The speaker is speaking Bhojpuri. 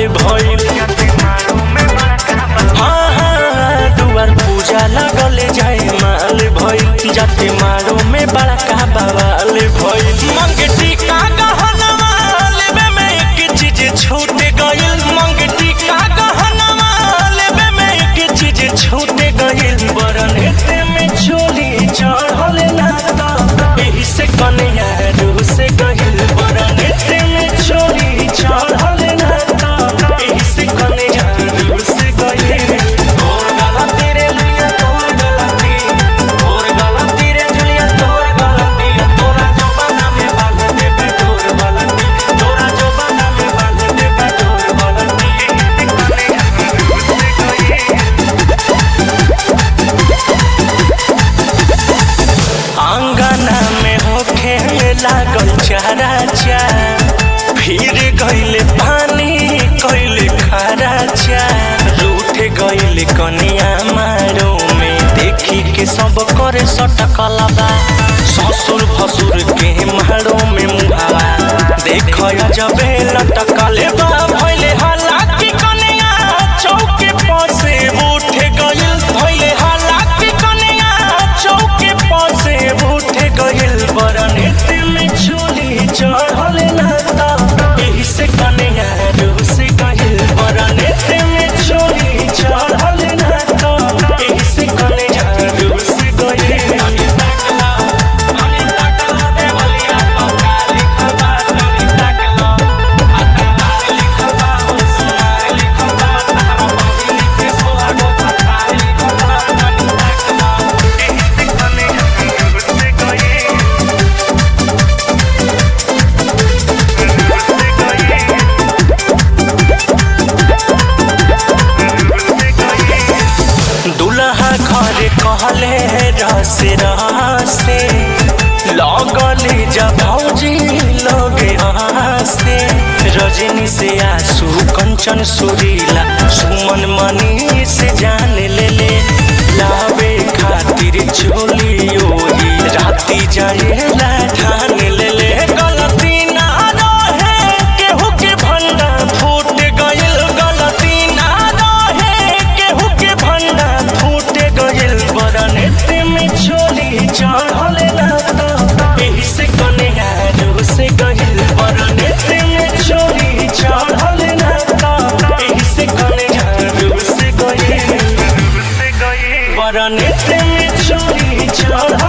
भइल। हाँ दुआर पूजा लगल जाए माल भइल, जाते मारो में बड़का बवाल भइल। मंगटी का गहनवा लेबे में एक चीज छूट गइल, मंगटी का गहनवा लेबे में एक चीज छूट गइल। बरनेते में चोली चढ़ल ना त एही से कन्या रूह से गइल। बरनेते में चोली चढ़ल ना त एही से कन्या रूह से गइल। तोर गलती रे जुलिया तोर गलती, तोर गलती रे जुलिया तोर गलती। तोरा जबाना में बांध देबे तोर गलती, तोरा जबाना में बांध देबे तोर गलती। कन्या रूह से गइल। आंगना में होखे लागल चारा चा, फिर गइल पानी कइल खारा चा। रूठ गइल कनिया मारो में देखी के सब करे सटकल बा। ससुर भसुर के मारो में मुहावा देख जबे लटकल बा। भइले हालाकी कनिया चौके पर से उठ गइल, भइले हालाकी कनिया चौके पर से उठ गइल। बरनेते में चोली चढ़ल ना त एही से कन्या रूह से गइल। बरनेते में चोली चढ़ल ना त एही से कन्या रूह से गइल। अनि ताकला देवलिया पक्का लिखल बा, अनि ताकला अतार लिखल बा, होशियार लिखल बा, तारा बबी लिखे सोहागो पक्का लिखल बा। अनि ताकला एही से कन्या रूह से गइल। दुल्हा घर कहले रसे रसे लगले जब भौजी लगे हंसे। रजनी से आंसू कंचन सुरीला सुमन मनी से जान ले लावे खातिर चोली ओही राती जाएला ठान ले। गलती ना रहे केहू के भंडा फूट गइल, गलती ना रहे केहू के भंडा फूट गइल। बरनेते में चोली चढ़ल ना त एही से कन्या रूह से गइल। बरनेते में चोली चढ़ल ना त एही से कन्या रूह से गइल। बरनेते में चोली चढ़ल